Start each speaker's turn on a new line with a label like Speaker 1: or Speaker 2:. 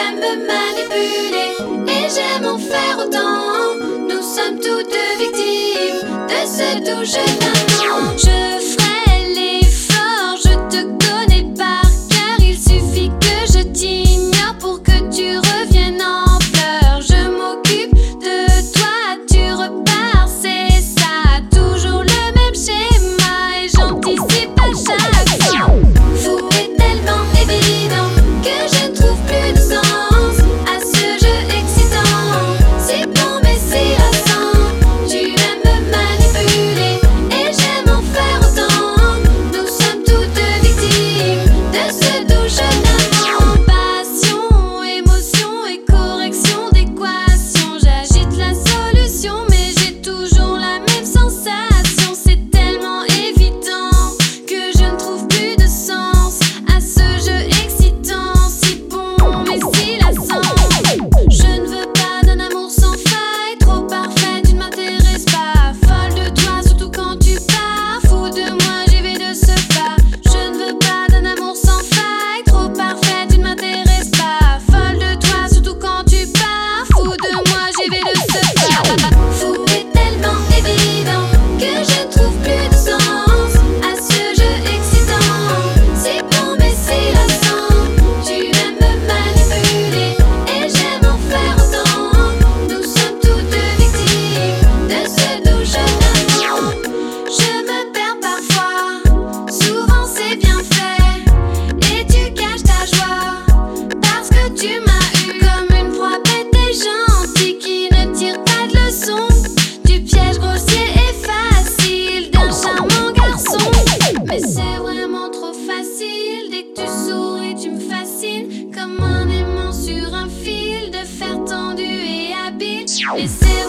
Speaker 1: aimes me manipuler et j'aime en faire autant. Nous sommes toutes deux victimes de ce doux jeu d'amant. Je ferai l'effort, je te connais par cœur. Il suffit que je t'ignore pour que tu reviennes en pleurs. Je m'occupe de toi, tu repars, c'est ça. Toujours le même schéma et j'anticipe à chaque fois. Fou est tellement évident que je ne trouve plus de sens à ce jeu excitant. C'est bon mais c'est lassant. Tu aimes me manipuler et j'aime en faire autant. Nous sommes toutes deux victimes de ce doux jeu d'amant. Passion, émotion et correction d'équation. J'agite la solution mais j'ai toujours la même sensation. C'est tellement évident que je ne trouve plus de sens à ce jeu excitant. Si bon mais si lassant. Je ne veux pas d'un amour sans faille, trop parfait, tu ne m'intéresses pas. Folle de toi, surtout quand tu pars. Fou de moi, j'y vais de ce pas. Je ne veux pas d'un amour sans faille, trop parfait, tu ne m'intéresses pas. Folle de toi, surtout quand tu pars. Fou de moi, j'y vais de ce pas. Fou est tellement évident que je ne trouve plus de sens à ce jeu excitant. C'est bon mais c'est lassant. Tu aimes me manipuler et j'aime en faire autant. Nous sommes toutes deux victimes de ce doux jeu d'amant. Je me perds parfois, souvent c'est bien fait, et tu caches ta joie parce que tu m'as eu comme une proie bête et gentille qui ne tire pas de leçon du piège grossier et facile d'un charmant garçon. Mais c'est vraiment trop facile, dès que tu souris tu me fascines comme un aimant sur un fil de fer tendu et habile. Et c'est